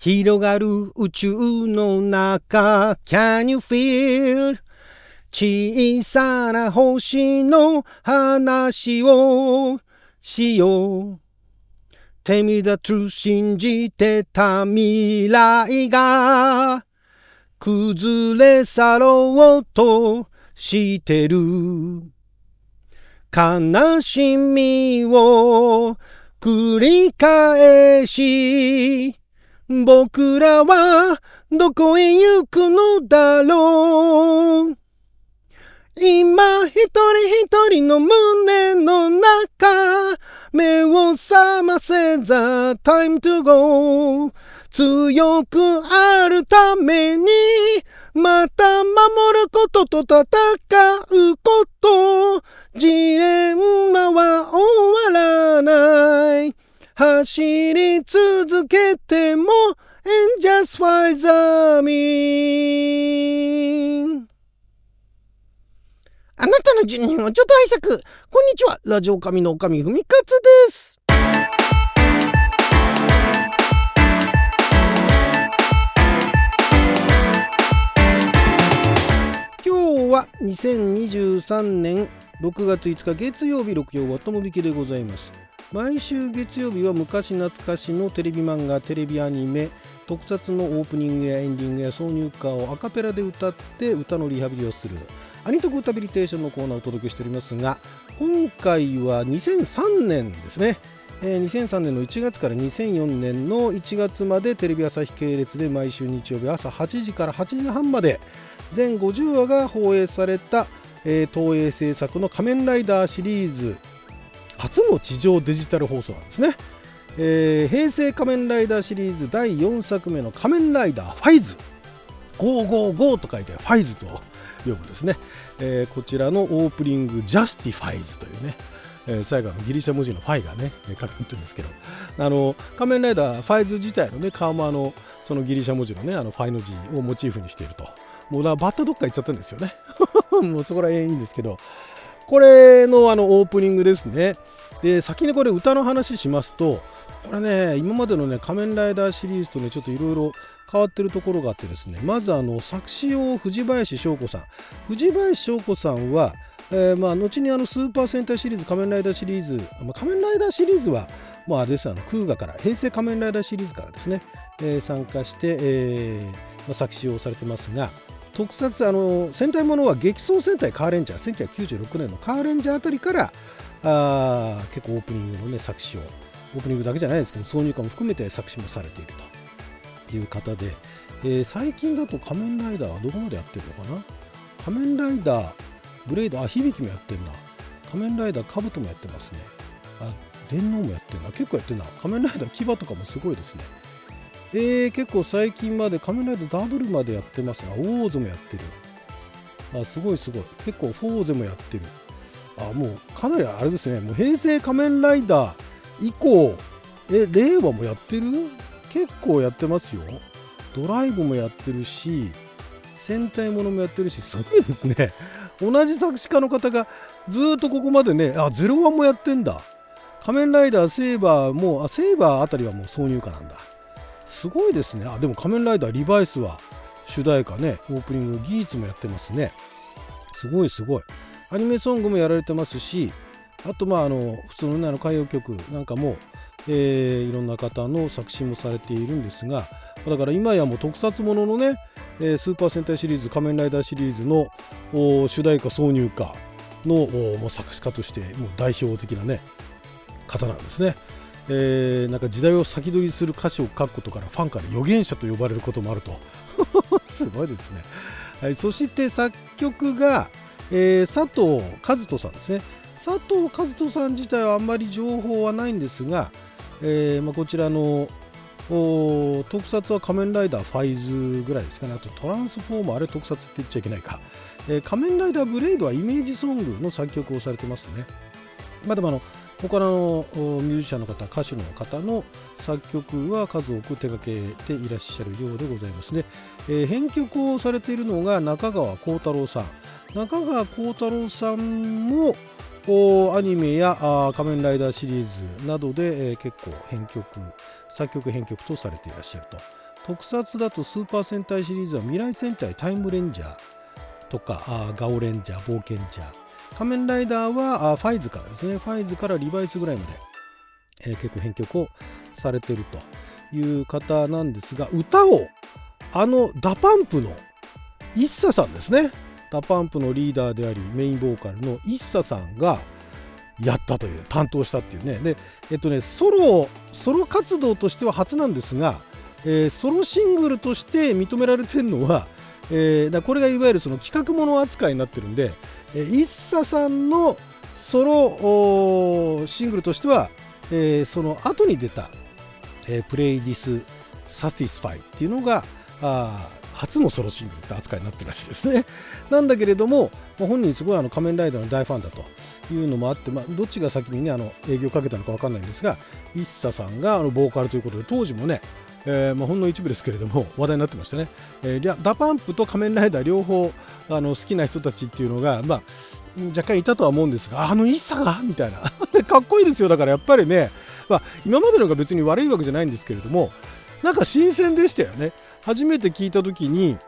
広がる宇宙の中 Can you feel 小さな星の話をしよう。Tell me the truth 信じてた未来が崩れ去ろうとしてる。悲しみを繰り返し僕らはどこへ行くのだろう。今一人一人の胸の中目を覚ませ The time to go 強くあるためにまた守ることと戦うことジレンマは終わらない走り続けても And just fight the me あなたの12分をちょっと拝借。こんにちは。ラジオ神の神ふみかつです。今日は2023年6月5日月曜日6曜ワットモビキでございます。毎週月曜日は昔懐かしのテレビ漫画、テレビアニメ、特撮のオープニングやエンディングや挿入歌をアカペラで歌って歌のリハビリをするアニトク歌ビリテーションのコーナーをお届けしておりますが、今回は2003年ですね。2003年の1月から2004年の1月までテレビ朝日系列で毎週日曜日朝8時から8時半まで全50話が放映された、東映制作の仮面ライダーシリーズ初の地上デジタル放送なんですね。平成仮面ライダーシリーズ第4作目の仮面ライダーファイズ555と書いてファイズと呼ぶんですね。こちらのオープニングジャスティファイズというね、最後のギリシャ文字のファイがね書かれてるんですけど、仮面ライダーファイズ自体のね顔もそのギリシャ文字のねファイの字をモチーフにしていると。もうバッタどっか行っちゃったんですよねもうそこら辺いいんですけど、これのオープニングですね。で先にこれ歌の話しますと、これね今までのね仮面ライダーシリーズとねちょっといろいろ変わってるところがあってですね、まず作詞を藤林翔子さん。藤林翔子さんは、後にスーパー戦隊シリーズ、仮面ライダーシリーズ、仮面ライダーシリーズはあれですクーガから平成仮面ライダーシリーズからですね、参加して、作詞をされてますが、特撮戦隊ものは激走戦隊カーレンジャー1996年のカーレンジャーあたりから結構オープニングのね作詞を、オープニングだけじゃないですけど挿入歌も含めて作詞もされているという方で、最近だと仮面ライダーはどこまでやってるのかな。仮面ライダーブレイド、響もやってんな。仮面ライダーカブトもやってますね。電脳もやってんな。結構やってんな。仮面ライダー牙とかもすごいですね。結構最近まで仮面ライダーダブルまでやってますが、オーズもやってる。すごいすごい。結構フォーゼもやってる。もうかなりあれですね。もう平成仮面ライダー以降、令和もやってる？結構やってますよ。ドライブもやってるし、戦隊ものもやってるし、すごいですね。同じ作詞家の方がずっとここまでね、01もやってんだ。仮面ライダーセーバーも、セーバーあたりはもう挿入歌なんだ。すごいですね。でも仮面ライダーリバイスは主題歌ね、オープニングギーツもやってますね。すごいすごい。アニメソングもやられてますし、あと普通の歌謡曲なんかも、いろんな方の作詞もされているんですが、だから今やもう特撮もののね、スーパー戦隊シリーズ、仮面ライダーシリーズの主題歌挿入歌のもう作詞家としてもう代表的なね方なんですね。なんか時代を先取りする歌詞を書くことからファンから預言者と呼ばれることもあるとすごいですね。はい、そして作曲が、佐藤和人さんですね。佐藤和人さん自体はあんまり情報はないんですが、こちらの特撮は仮面ライダーファイズぐらいですかね。あとトランスフォーマー、あれ特撮って言っちゃいけないか。仮面ライダーブレイドはイメージソングの作曲をされてますね。でも他のミュージシャンの方、歌手の方の作曲は数多く手掛けていらっしゃるようでございますね。編曲をされているのが中川幸太郎さん。中川幸太郎さんもアニメや仮面ライダーシリーズなどで、結構作曲編曲とされていらっしゃると。特撮だとスーパー戦隊シリーズは未来戦隊タイムレンジャーとかガオレンジャー冒険者、仮面ライダーはファイズからですね、ファイズからリバイスぐらいまで、結構編曲をされているという方なんですが、歌をダパンプのＩＳＳＡさんですね、ダパンプのリーダーでありメインボーカルのＩＳＳＡさんがやったという、担当したっていうね。でソロ活動としては初なんですが、ソロシングルとして認められてるのは、これがいわゆるその企画もの扱いになってるんで、ＩＳＳＡさんのソロシングルとしては、その後に出た、プレイディスサティスファイっていうのが初のソロシングルって扱いになってるらしいですね。なんだけれども、本人すごい仮面ライダーの大ファンだというのもあって、どっちが先にね営業かけたのか分かんないんですが、ＩＳＳＡさんがボーカルということで、当時もね、ほんの一部ですけれども話題になってましたね。ダパンプと仮面ライダー両方好きな人たちっていうのが、若干いたとは思うんですが、ＩＳＳＡがみたいなかっこいいですよ。だからやっぱりね、今までのが別に悪いわけじゃないんですけれども、なんか新鮮でしたよね。初めて聞いた時に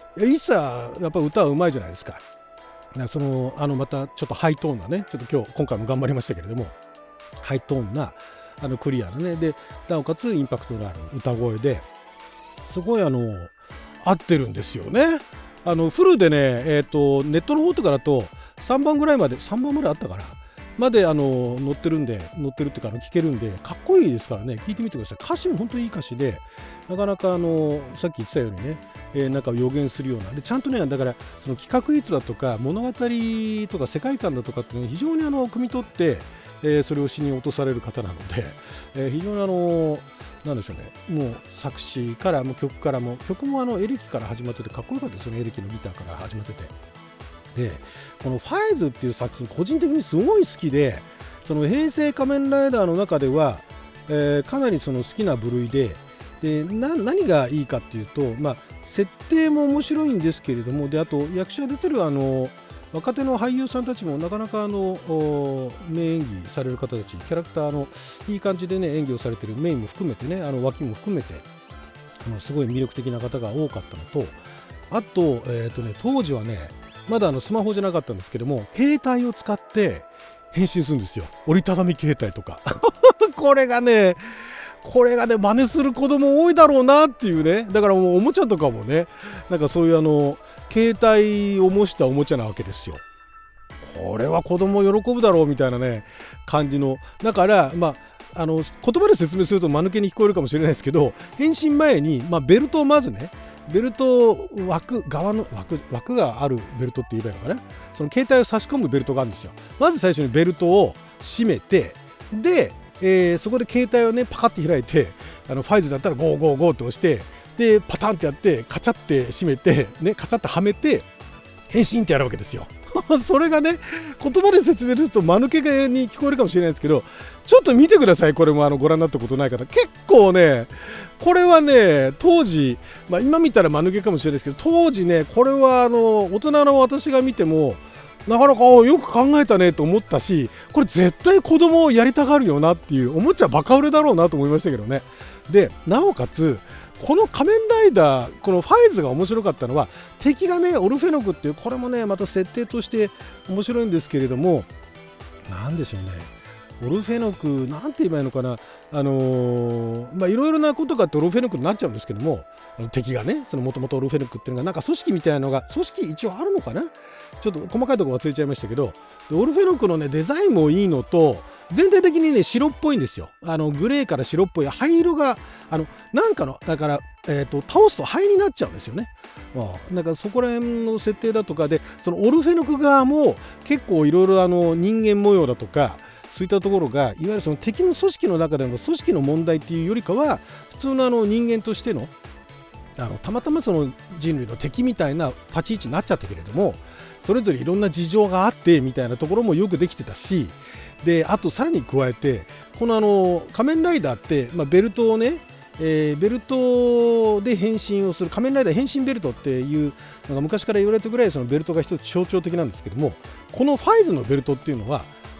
ＩＳＳＡやっぱ歌はうまいじゃないですか。またちょっとハイトーンなね、ちょっと今回も頑張りましたけれども、ハイトーンなクリアなね、でなおかつインパクトのある歌声ですごい合ってるんですよね。フルでね、ネットの方とかだと3番まであったかなまで載ってるっていうか聴けるんで、かっこいいですからね、聞いてみてください。歌詞も本当にいい歌詞で、なかなかさっき言ってたようにね、なんか予言するようなで、ちゃんとね、だからその企画意図だとか物語とか世界観だとかっていうのを非常に汲み取って、それを詩に落とされる方なので、非常になんでしょうね、もう作詞からも曲もエレキから始まっててかっこよかったですよね。エレキのギターから始まってて、でこのファイズっていう作品個人的にすごい好きで、その平成仮面ライダーの中では、かなりその好きな部類で、何がいいかっていうと、設定も面白いんですけれども、であと役者出てる若手の俳優さんたちもなかなか名演技される方たち、キャラクターいい感じでね演技をされてる、メインも含めてね、脇も含めてすごい魅力的な方が多かったのと、あと、当時はねまだスマホじゃなかったんですけども、携帯を使って変身するんですよ。折りたたみ携帯とかこれがね真似する子供多いだろうなっていうね。だからもうおもちゃとかもね、なんかそういう携帯を模したおもちゃなわけですよ。これは子供喜ぶだろうみたいなね感じの。だから言葉で説明すると間抜けに聞こえるかもしれないですけど、変身前に、ベルトをまずね、ベルト枠があるベルトって言えばいいのかな、その携帯を差し込むベルトがあるんですよ。まず最初にベルトを締めて、で、そこで携帯をねパカッて開いて、ファイズだったらゴーゴーゴーって押して、でパタンってやってカチャって締めてね、カチャってはめて変身ってやるわけですよそれがね言葉で説明すると間抜けに聞こえるかもしれないですけど、ちょっと見てください。これもご覧になったことない方、結構ねこれはね当時、今見たら間抜けかもしれないですけど、当時ねこれは大人の私が見てもなかなかよく考えたねと思ったし、これ絶対子供やりたがるよなっていう、おもちゃバカ売れだろうなと思いましたけどね。でなおかつこの仮面ライダー、このファイズが面白かったのは、敵がねオルフェノクっていう、これもねまた設定として面白いんですけれども、なんでしょうね、オルフェノクなんて言えばいいのかな、いろいろなことがあってオルフェノクになっちゃうんですけども、敵がね、そのもともとオルフェノクっていうのがなんか組織みたいなのが、組織一応あるのかな、ちょっと細かいところ忘れちゃいましたけど、でオルフェノクのねデザインもいいのと、全体的にね白っぽいんですよ。グレーから白っぽい灰色がなんかのだから、倒すと灰になっちゃうんですよね。なんかそこら辺の設定だとかで、そのオルフェノク側も結構いろいろ人間模様だとかそういったところが、いわゆるその敵の組織の中での組織の問題っていうよりかは、普通の人間としてのたまたまその人類の敵みたいな立ち位置になっちゃったけれども、それぞれいろんな事情があってみたいなところもよくできてたし、であとさらに加えて、この仮面ライダーって、ベルトをね、ベルトで変身をする仮面ライダー変身ベルトっていうのが昔から言われてるぐらい、そのベルトが一つ象徴的なんですけども、このファイズのベルトっていうのは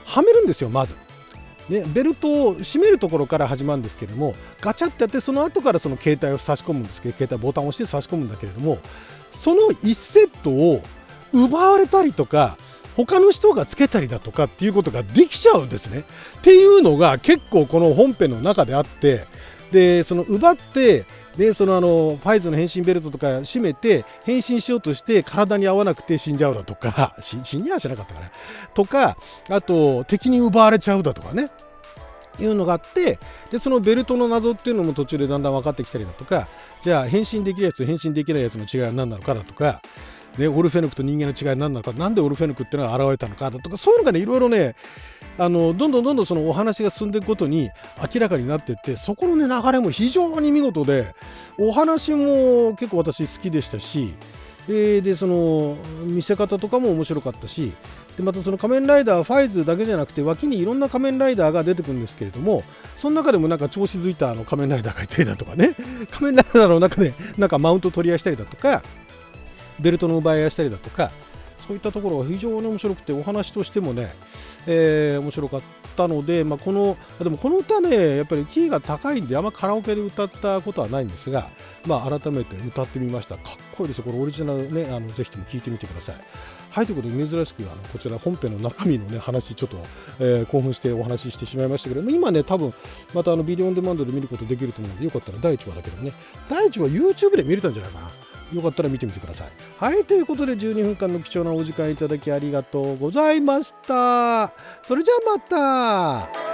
はめるんですよ。まずね、ベルトを締めるところから始まるんですけれども、ガチャってやって、その後からその携帯を差し込むんですけど、携帯ボタンを押して差し込むんだけれども、その1セットを奪われたりとか、他の人がつけたりだとかっていうことができちゃうんですね。っていうのが結構この本編の中であって、でその奪って、でそのファイズの変身ベルトとか締めて変身しようとして体に合わなくて死んじゃうだとか、死にはしなかったかなとか、あと敵に奪われちゃうだとかね、いうのがあって、でそのベルトの謎っていうのも途中でだんだん分かってきたりだとか、じゃあ変身できるやつと変身できないやつの違いは何なのかだとか、ね、オルフェヌクと人間の違いは何なのか、なんでオルフェヌクっていうのが現れたのかだとか、そういうのがねいろいろね、どんどんそのお話が進んでいくごとに明らかになっていって、そこのね流れも非常に見事で、お話も結構私好きでしたし、でその見せ方とかも面白かったし、でまたその仮面ライダーファイズだけじゃなくて脇にいろんな仮面ライダーが出てくるんですけれども、その中でもなんか調子づいた仮面ライダーがいたりだとかね、仮面ライダーの中でなんかマウント取り合いしたりだとか、ベルトの奪い合いしたりだとか、そういったところが非常に面白くて、お話としてもね、面白かったので、でもこの歌ねやっぱりキーが高いんであんまカラオケで歌ったことはないんですが、改めて歌ってみました。かっこいいですよ。これオリジナルね、ぜひとも聴いてみてください。はい、ということで珍しくこちら本編の中身のね話ちょっと、興奮してお話ししてしまいましたけども、今ね多分またビデオオンデマンドで見ることできると思うので、よかったら第1話だけどね、第1話 YouTube で見れたんじゃないかな。よかったら見てみてください。はい、ということで12分間の貴重なお時間いただきありがとうございました。それじゃあまた。